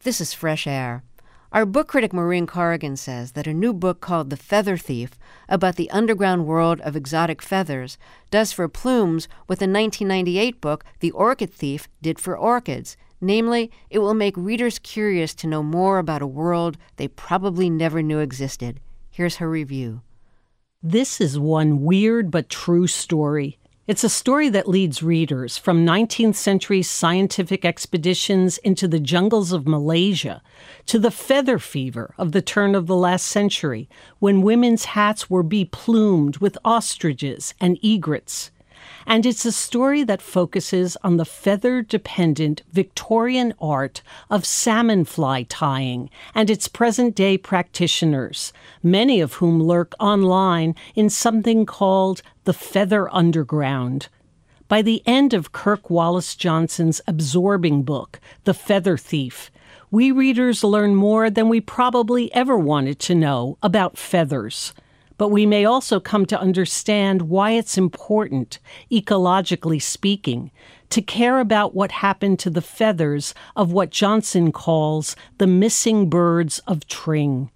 This is Fresh Air. Our book critic Maureen Corrigan says that a new book called The Feather Thief, about the underground world of exotic feathers, does for plumes what the 1998 book The Orchid Thief did for orchids. Namely, it will make readers curious to know more about a world they probably never knew existed. Here's her review. This is one weird but true story. It's a story that leads readers from 19th century scientific expeditions into the jungles of Malaysia to the feather fever of the turn of the last century, when women's hats were beplumed with ostriches and egrets. And it's a story that focuses on the feather-dependent Victorian art of salmon fly tying and its present-day practitioners, many of whom lurk online in something called the Feather Underground. By the end of Kirk Wallace Johnson's absorbing book, The Feather Thief, we readers learn more than we probably ever wanted to know about feathers. But we may also come to understand why it's important, ecologically speaking, to care about what happened to the feathers of what Johnson calls the missing birds of Tring.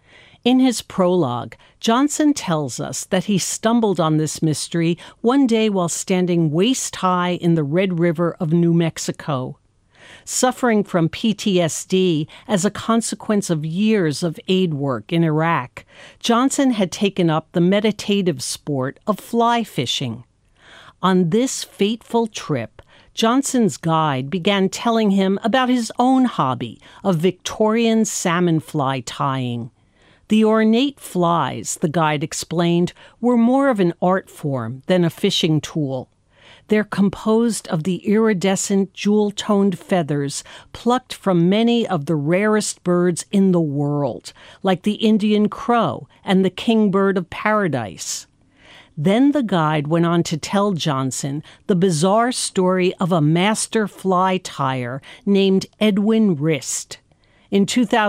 In his prologue, Johnson tells us that he stumbled on this mystery one day while standing waist-high in the Red River of New Mexico. Suffering from PTSD as a consequence of years of aid work in Iraq, Johnson had taken up the meditative sport of fly fishing. On this fateful trip, Johnson's guide began telling him about his own hobby of Victorian salmon fly tying. The ornate flies, the guide explained, were more of an art form than a fishing tool. They're composed of the iridescent, jewel-toned feathers plucked from many of the rarest birds in the world, like the Indian crow and the kingbird of paradise. Then the guide went on to tell Johnson the bizarre story of a master fly tyer named Edwin Rist. In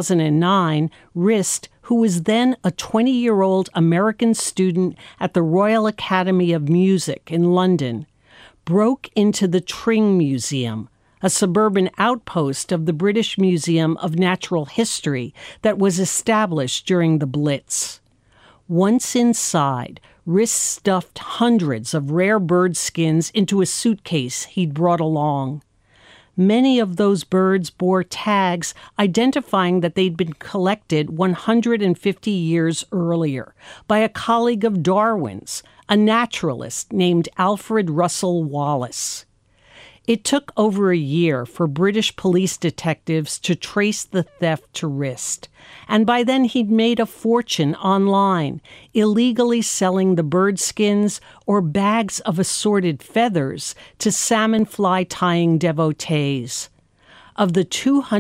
2009, Rist, who was then a 20-year-old American student at the Royal Academy of Music in London, broke into the Tring Museum, a suburban outpost of the British Museum of Natural History that was established during the Blitz. Once inside, Rist stuffed hundreds of rare bird skins into a suitcase he'd brought along. Many of those birds bore tags identifying that they'd been collected 150 years earlier by a colleague of Darwin's, a naturalist named Alfred Russel Wallace. It took over a year for British police detectives to trace the theft to Rist, and by then he'd made a fortune online, illegally selling the bird skins or bags of assorted feathers to salmon fly tying devotees. Of the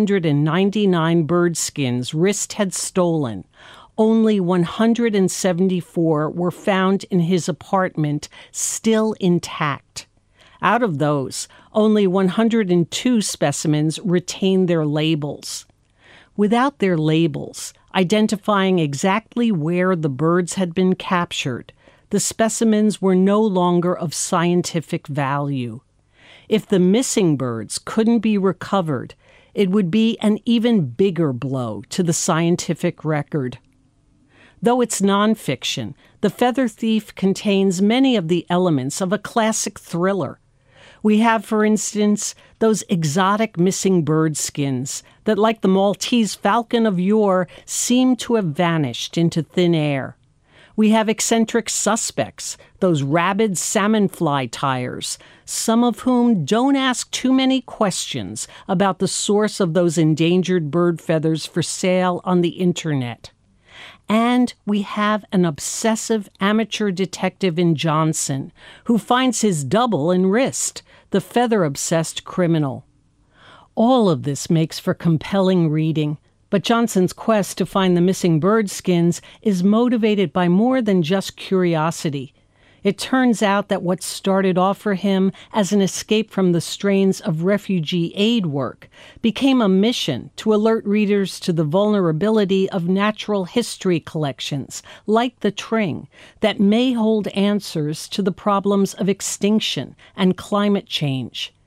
299 bird skins Rist had stolen, only 174 were found in his apartment still intact. Out of those, only 102 specimens retained their labels. Without their labels, identifying exactly where the birds had been captured, the specimens were no longer of scientific value. If the missing birds couldn't be recovered, it would be an even bigger blow to the scientific record. Though it's nonfiction, The Feather Thief contains many of the elements of a classic thriller. We have, for instance, those exotic missing bird skins that, like the Maltese falcon of yore, seem to have vanished into thin air. We have eccentric suspects, those rabid salmon fly tyers, some of whom don't ask too many questions about the source of those endangered bird feathers for sale on the internet. And we have an obsessive amateur detective in Johnson who finds his double in Rist, the feather-obsessed criminal. All of this makes for compelling reading, but Johnson's quest to find the missing bird skins is motivated by more than just curiosity. It turns out that what started off for him as an escape from the strains of refugee aid work became a mission to alert readers to the vulnerability of natural history collections, like the Tring, that may hold answers to the problems of extinction and climate change.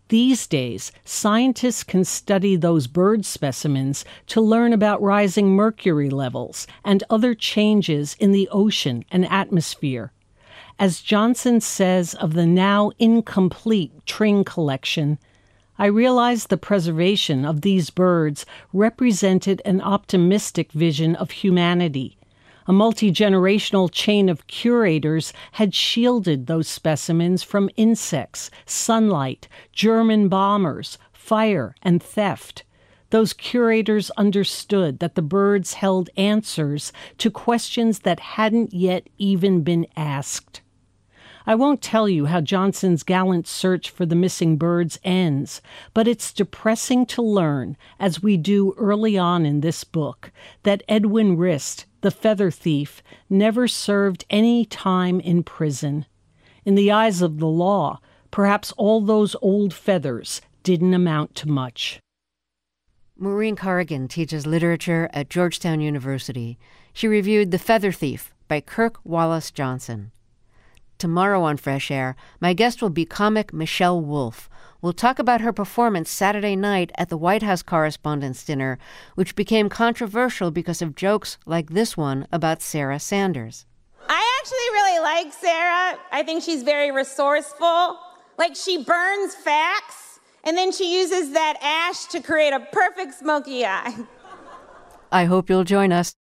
These days, scientists can study those bird specimens to learn about rising mercury levels and other changes in the ocean and atmosphere. As Johnson says of the now incomplete Tring collection, I realized the preservation of these birds represented an optimistic vision of humanity. A multi-generational chain of curators had shielded those specimens from insects, sunlight, German bombers, fire, and theft. Those curators understood that the birds held answers to questions that hadn't yet even been asked. I won't tell you how Johnson's gallant search for the missing birds ends, but it's depressing to learn, as we do early on in this book, that Edwin Rist, the feather thief, never served any time in prison. In the eyes of the law, perhaps all those old feathers didn't amount to much. Maureen Corrigan teaches literature at Georgetown University. She reviewed The Feather Thief by Kirk Wallace Johnson. Tomorrow on Fresh Air, my guest will be comic Michelle Wolf. We'll talk about her performance Saturday night at the White House Correspondents' Dinner, which became controversial because of jokes like this one about Sarah Sanders. I actually really like Sarah. I think she's very resourceful. Like, she burns facts, and then she uses that ash to create a perfect smoky eye. I hope you'll join us.